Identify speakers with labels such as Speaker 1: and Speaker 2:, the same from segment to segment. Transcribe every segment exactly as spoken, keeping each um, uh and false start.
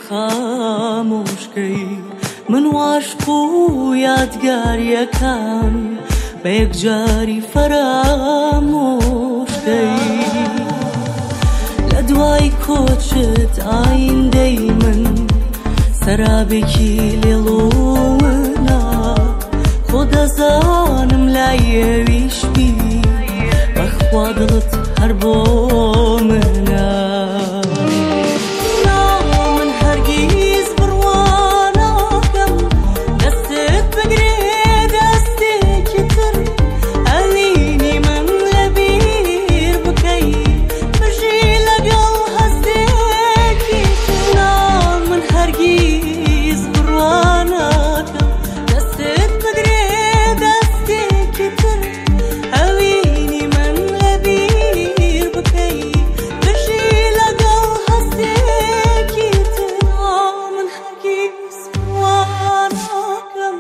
Speaker 1: خامۆشکەی من واشق و یادگاریەکان بە یەکجاری فەرامۆشکەی لە دوای کۆچت ئایندەی من سەرابێکی لێڵۆمەنا خۆ دەزانم لایەویش بی بەخوا دڵت هەر بۆ منە من هەرگیز بڕواناکەم دەستت بگرێ دەستێکی تر ئەوینی من لەبیر بکەی بژی لەگەڵ هەستێکی تر من هەرگیز بڕواناکەم دەستت بگرێ دەستێکی تر ئەوینی من لەبیر بکەی بژی لەگەڵ هەستێکی تر من هەرگیز بڕواناکەم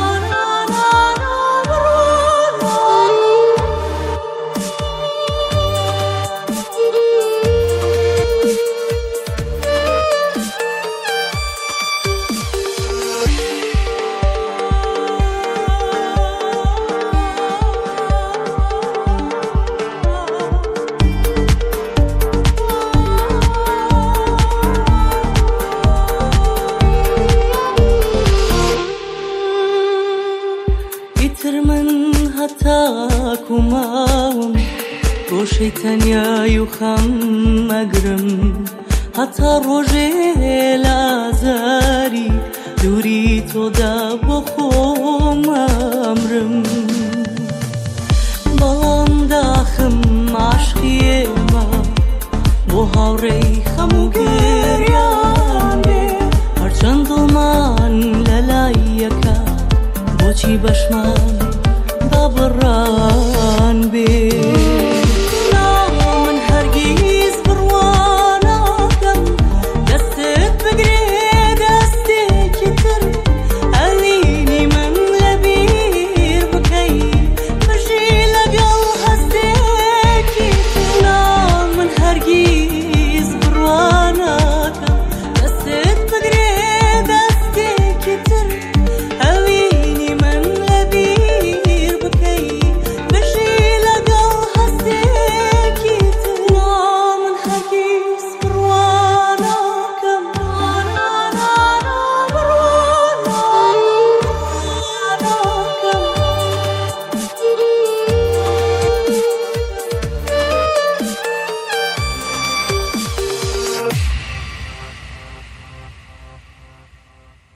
Speaker 1: ئیتر من هەتاکو ماوم ڕۆژەی تەنیای و خەم مەگرم هەتا ڕۆژێ لە ئازاری دووری تۆدا بۆ خۆم ئەمرم بەڵام داخم عاشقی ئێمە بۆ هاوڕێی خەم و گریان بێ هەرچەند دڵمان لە لای یەکە بۆچی بەشمان